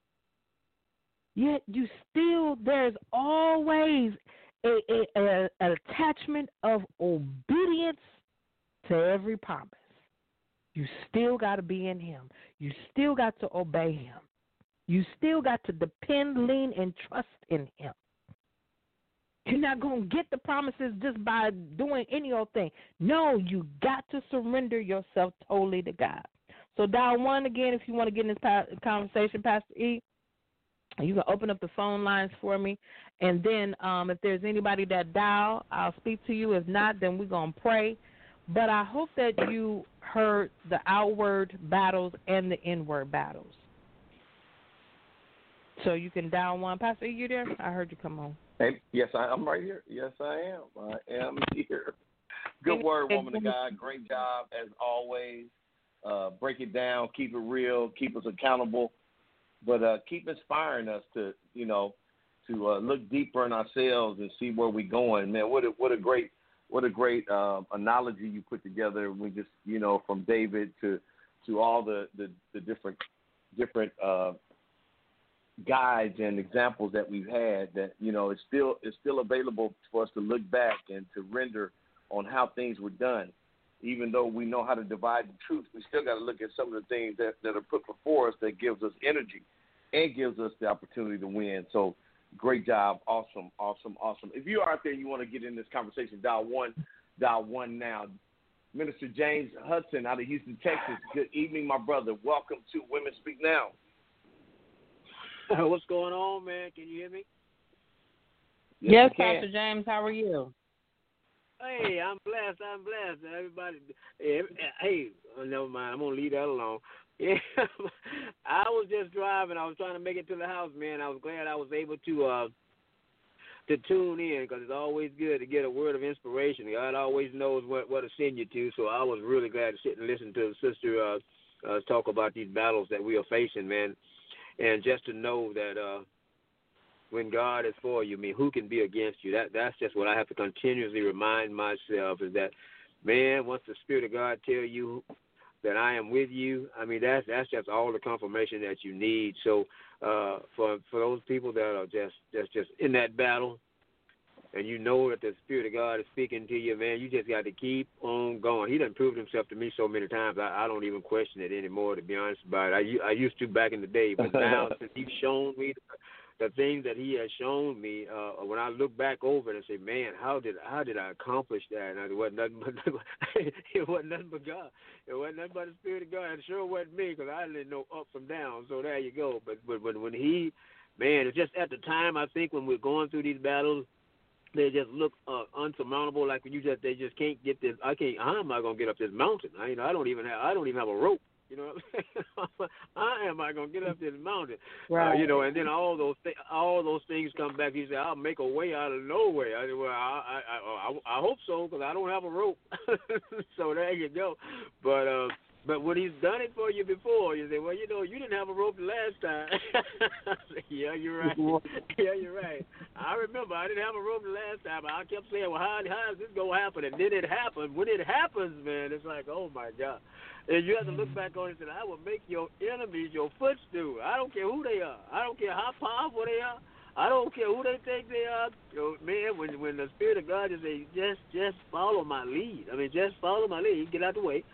Yet you still, there's always a, a, a, an attachment of obedience to every promise. You still got to be in him. You still got to obey him. You still got to depend, lean, and trust in him. You're not going to get the promises just by doing any old thing. No, you got to surrender yourself totally to God. So dial one again if you want to get in this conversation, Pastor E. You can open up the phone lines for me. And then um, if there's anybody that dial, I'll speak to you. If not, then we're going to pray. but I hope that you heard the outward battles and the inward battles. So you can down one. Pastor, are you there? I heard you come on. Hey, yes, I, I'm right here. Yes, I am. I am here. Good word, woman of God. Great job, as always. Uh, break it down, keep it real, keep us accountable, but uh, keep inspiring us to, you know, to uh, look deeper in ourselves and see where we're going. Man, what a, what a great what a great uh, analogy you put together. We just, you know, from David to to all the, the, the different different uh, guides and examples that we've had. That, you know, it's still it's still available for us to look back and to render on how things were done. Even though we know how to divide the truth, we still got to look at some of the things that, that are put before us that gives us energy and gives us the opportunity to win. So great job. Awesome, awesome, awesome. If you're out there and you want to get in this conversation, dial one, dial one now. Minister James Hudson out of Houston, Texas. Good evening, my brother. Welcome to Women Speak Now. What's going on, man? Can you hear me? Yes, yes Pastor James. How are you? Hey, I'm blessed. I'm blessed. Everybody, hey, hey oh, never mind. I'm gonna leave that alone. Yeah, I was just driving. I was trying to make it to the house, man. I was glad I was able to uh, to tune in because it's always good to get a word of inspiration. God always knows what what to send you to. So I was really glad to sit and listen to the sister uh, uh, talk about these battles that we are facing, man, and just to know that. Uh, When God is for you, I mean, who can be against you? That That's just what I have to continuously remind myself is that, man, once the Spirit of God tell you that I am with you, I mean, that's that's just all the confirmation that you need. So uh, for for those people that are just, just, just in that battle and you know that the Spirit of God is speaking to you, man, you just got to keep on going. He done proved himself to me so many times, I, I don't even question it anymore, to be honest about it. I, I used to back in the day, but now since he's shown me the things that he has shown me, uh, when I look back over it and say, man, how did how did I accomplish that? And it wasn't nothing but it wasn't nothing but God. It wasn't nothing but the Spirit of God. It sure wasn't me because I didn't know ups and downs. So there you go. But but, but when he, man, it's just at the time I think when we're going through these battles, they just look uh, unsurmountable. Like when you just they just can't get this. I can't. How am I gonna get up this mountain? I you know I don't even have I don't even have a rope. You know what I'm saying? How am I gonna get up this mountain? Right. Uh, you know, and then all those th- all those things come back. You say, "I'll make a way out of no way." I well, I I I, I hope so because I don't have a rope. So there you go. But uh, but when he's done it for you before, you say, "Well, you know, you didn't have a rope the last time." I say, yeah, you're right. Yeah, you're right. I remember I didn't have a rope the last time. I kept saying, "Well, how how is this gonna happen?" And then it happened. When it happens, man, it's like, oh my God. And you have to look back on it and say, I will make your enemies your footstool. I don't care who they are. I don't care how powerful they are. I don't care who they think they are. You know, man, when when the Spirit of God just says, just, just follow my lead. I mean, just follow my lead. Get out the way.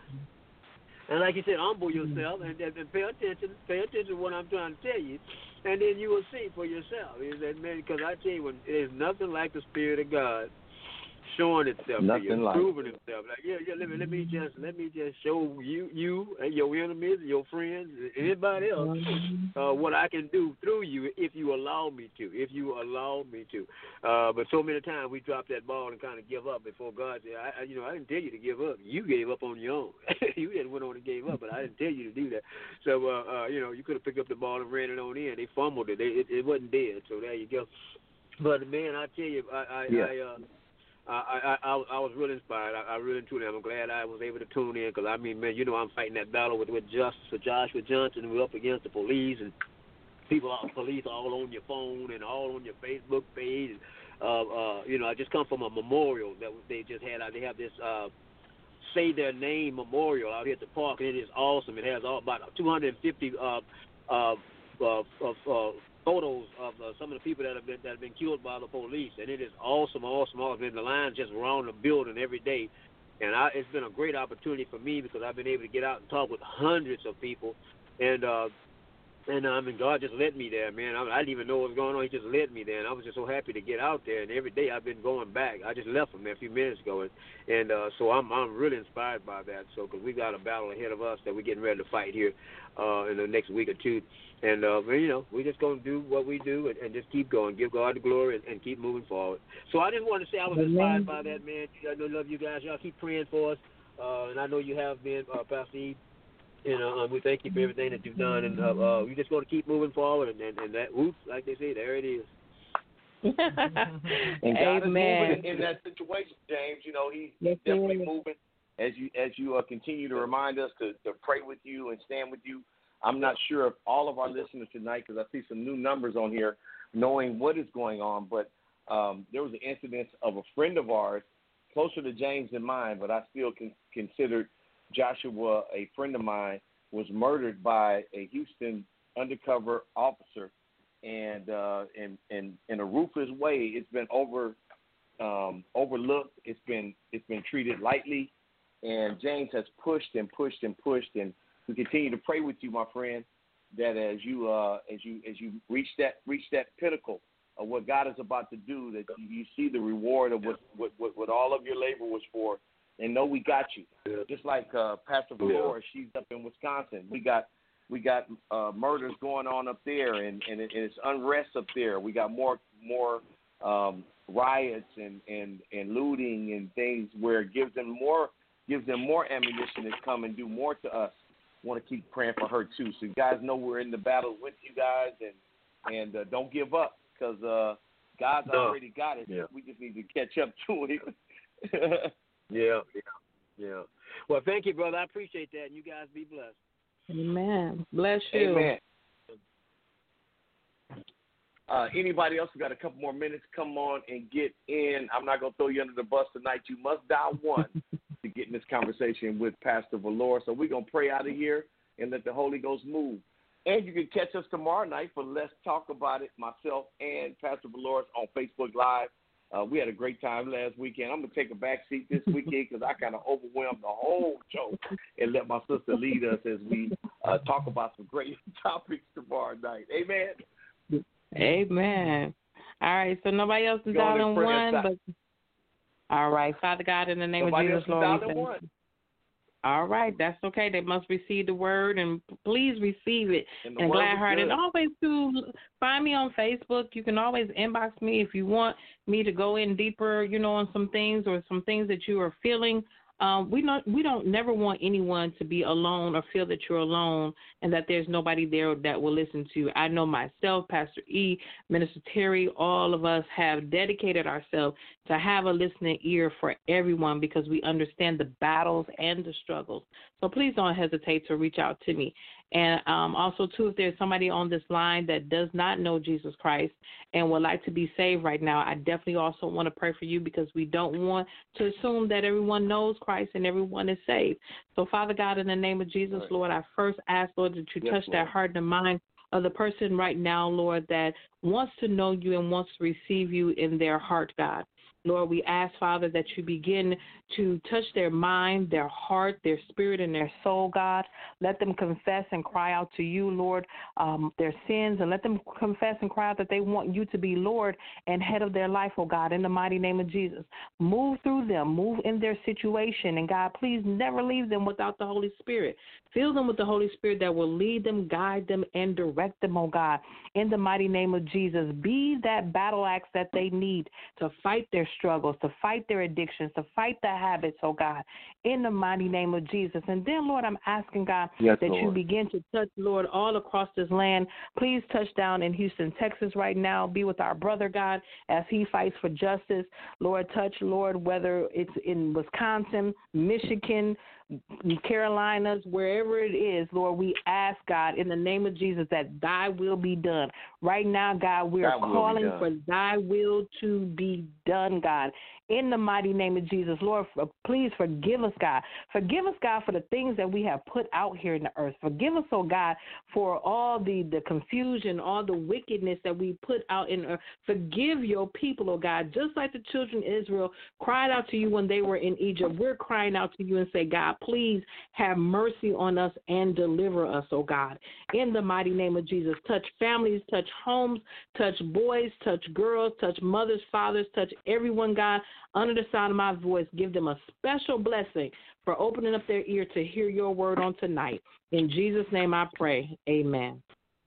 And like you said, humble yourself and, and pay attention. Pay attention to what I'm trying to tell you. And then you will see for yourself. Is that, man, because I tell you, when, there's nothing like the Spirit of God showing itself Nothing to you, like proving itself. Like, yeah, yeah. Let me, let me just, let me just show you, you and your enemies, your friends, anybody else, uh, what I can do through you if you allow me to. If you allow me to. Uh, but so many times we drop that ball and kind of give up before God said, I, I, you know, I didn't tell you to give up. You gave up on your own. You just went on and gave up, but I didn't tell you to do that. So, uh, uh, you know, you could have picked up the ball and ran it on in. They fumbled it. They, it, it wasn't dead. So there you go. But man, I tell you, I, I, yeah. I uh, I, I, I, I was really inspired. I, I really, truly, I'm glad I was able to tune in because, I mean, man, you know I'm fighting that battle with, with Justice for Joshua Johnson. We're up against the police and people, police all on your phone and all on your Facebook page. And, uh, uh, you know, I just come from a memorial that they just had. They have this uh, Say Their Name memorial out here at the park, and it is awesome. It has all, about two hundred fifty uh, uh, uh, of uh, photos of uh, some of the people that have been that have been killed by the police, and it is awesome, awesome, awesome. And the lines just around the building every day, and I, it's been a great opportunity for me because I've been able to get out and talk with hundreds of people, and uh, and I mean God just led me there, man. I, I didn't even know what was going on. He just led me there, and I was just so happy to get out there. And every day I've been going back. I just left from there a few minutes ago, and, and uh, so I'm I'm really inspired by that. So because we got a battle ahead of us that we're getting ready to fight here uh, in the next week or two. And, uh, you know, we're just going to do what we do and, and just keep going, give God the glory and, and keep moving forward. So I just wanted to say I was inspired by that, man. I love you guys. Y'all keep praying for us. uh, and I know you have been, uh, Pastor E. You know, um, we thank you for everything that you've done, and uh, uh, we're just going to keep moving forward, and, and, and that, whoops, like they say, there it is. And God Amen. is moving in that situation, James. You know, He's Yes, he definitely is. moving as you as you uh, continue to remind us to, to pray with you and stand with you. I'm not sure if all of our listeners tonight, because I see some new numbers on here, knowing what is going on, but um, there was an incident of a friend of ours, closer to James than mine, but I still con- considered Joshua a friend of mine, was murdered by a Houston undercover officer, and uh, in, in in a ruthless way. It's been over um, overlooked. It's been it's been treated lightly, and James has pushed and pushed and pushed, and we continue to pray with you, my friend, that as you uh, as you as you reach that reach that pinnacle of what God is about to do, that you, you see the reward of what, what what what all of your labor was for. And know we got you. Yeah. Just like uh, Pastor Valora, yeah. she's up in Wisconsin. We got we got uh, murders going on up there, and, and, it, and it's unrest up there. We got more more um, riots and, and, and looting and things where it gives them more gives them more ammunition to come and do more to us. Want to keep praying for her too. So you guys know we're in the battle with you guys, and and uh, don't give up, because uh, God's no. already got it. Yeah. We just need to catch up to it. Yeah, yeah, yeah. Well, thank you, brother. I appreciate that, and you guys be blessed. Amen. Bless you. Amen. Uh, anybody else who got a couple more minutes, come on and get in. I'm not going to throw you under the bus tonight. You must dial one to get in this conversation with Pastor Valora. So we're going to pray out of here and let the Holy Ghost move. And you can catch us tomorrow night for Let's Talk About It, myself and Pastor Valora on Facebook Live. Uh, we had a great time last weekend. I'm going to take a back seat this weekend because I kind of overwhelmed the whole show and let my sister lead us as we uh, talk about some great topics tomorrow night. Amen? Amen. All right, so nobody else is dialing one. But all right, Father God, in the name nobody of Jesus, Lord, we thank one. you. All right, that's okay. They must receive the word, and please receive it. And, and glad heart. And always to find me on Facebook. You can always inbox me if you want me to go in deeper, you know, on some things or some things that you are feeling. Um, we don't we don't never want anyone to be alone or feel that you're alone and that there's nobody there that will listen to you. I know myself, Pastor E, Minister Terry, all of us have dedicated ourselves to have a listening ear for everyone because we understand the battles and the struggles. So please don't hesitate to reach out to me. And um, also, too, if there's somebody on this line that does not know Jesus Christ and would like to be saved right now, I definitely also want to pray for you because we don't want to assume that everyone knows Christ and everyone is saved. So, Father God, in the name of Jesus, right. Lord, I first ask, Lord, that you yes, touch Lord. that heart and mind of the person right now, Lord, that wants to know you and wants to receive you in their heart, God. Lord, we ask, Father, that you begin to touch their mind, their heart, their spirit, and their soul, God. Let them confess and cry out to you, Lord, um, their sins, and let them confess and cry out that they want you to be Lord and head of their life, oh God, in the mighty name of Jesus. Move through them, move in their situation, and God, please never leave them without the Holy Spirit. Fill them with the Holy Spirit that will lead them, guide them, and direct them, oh God, in the mighty name of Jesus. Be that battle axe that they need to fight their struggles, to fight their addictions, to fight the habits, oh God, in the mighty name of Jesus. And then, Lord, I'm asking, God, yes, that Lord. you begin to touch, Lord, all across this land. Please touch down in Houston, Texas right now. Be with our brother, God, as he fights for justice. Lord, touch, Lord, whether it's in Wisconsin, Michigan, Carolinas, wherever it is, Lord, we ask, God, in the name of Jesus, that thy will be done. Right now, God, we are calling for thy will to be done, God, in the mighty name of Jesus. Lord, for, please forgive us, God. Forgive us, God, for the things that we have put out here in the earth. Forgive us, oh God, for all the, the confusion, all the wickedness that we put out in the earth. Forgive your people, oh God, just like the children of Israel cried out to you when they were in Egypt. We're crying out to you and say, God, please have mercy on us and deliver us, oh God, in the mighty name of Jesus. Touch families, touch homes, touch boys, touch girls, touch mothers, fathers, touch everyone, God, under the sound of my voice. Give them a special blessing for opening up their ear to hear your word on tonight. In Jesus' name I pray. Amen.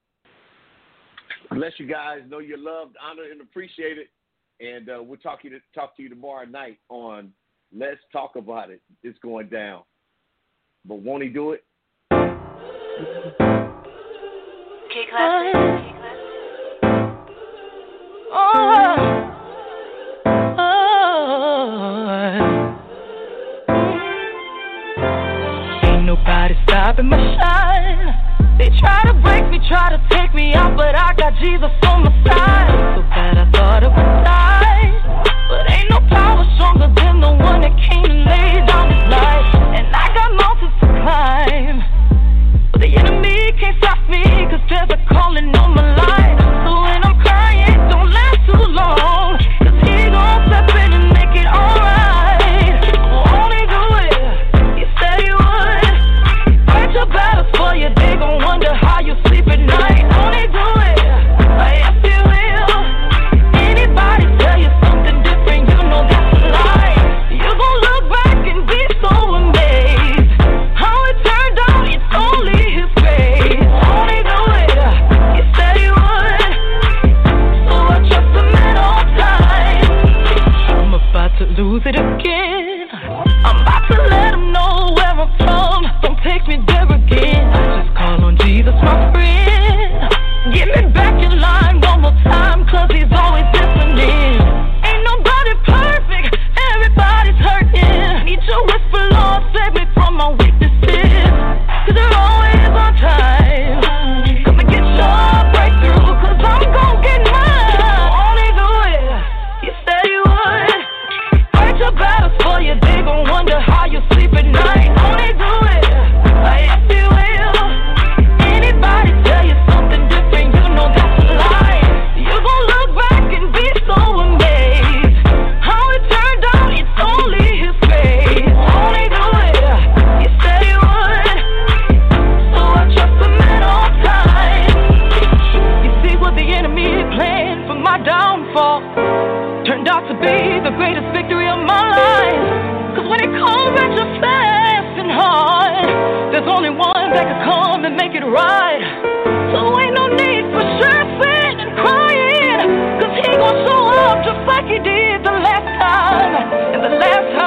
Bless you guys. Know you're loved, honored, and appreciated. And uh, we'll talk, you to, talk to you tomorrow night on Let's talk about it. It's going down. But won't he do it? K-Classic. Oh, oh. Ain't nobody stopping my shine. They try to break me, try to take me out, but I got Jesus on my side. So bad I thought it would die, but ain't no power stronger than the one that came and laid down his life. And I got mountains to climb, but the enemy can't stop me, cause there's a calling on my life. So when I'm crying, don't last too long, cause he gon' step in and make it alright. Won't he do it? He said he would. Fight your battles for you, they gon' wonder how you sleep at night. Won't he do it? Yes, he will. Anybody tell you something different, you know that's a lie. You gon' look back and be so amazed. How it turned out, it's only his grace. Won't he do it? He said he would. So I trust him at all times. I'm about to lose it again. I'm about to let him know where I'm from. Don't take me there again. I just call on Jesus, my friend. Get me back in line one more time, cause he's always listening. Ain't nobody perfect, everybody's hurting. Need your whisper, Lord, save me from my weaknesses, cause they're always on time. Come and get your breakthrough, cause I'm gon' get mine. Won't he do it? He said he would. Fight your battles for you, they gon' wonder how you sleep at night. Won't he do it? Yes, he will. Anybody tell you something different, you know that's a lie. You gon' look back and be so amazed. How it turned out, it's only his grace. Won't he do it? He said he would. So I trust him at all times. You see what the enemy planned for my downfall turned out to be the greatest victory of my life. Cause when it comes at you fast and hard, there's only one that can come and make it right. So ain't no need for stressing and crying, cause he gon' show up just like he did the last time. And the last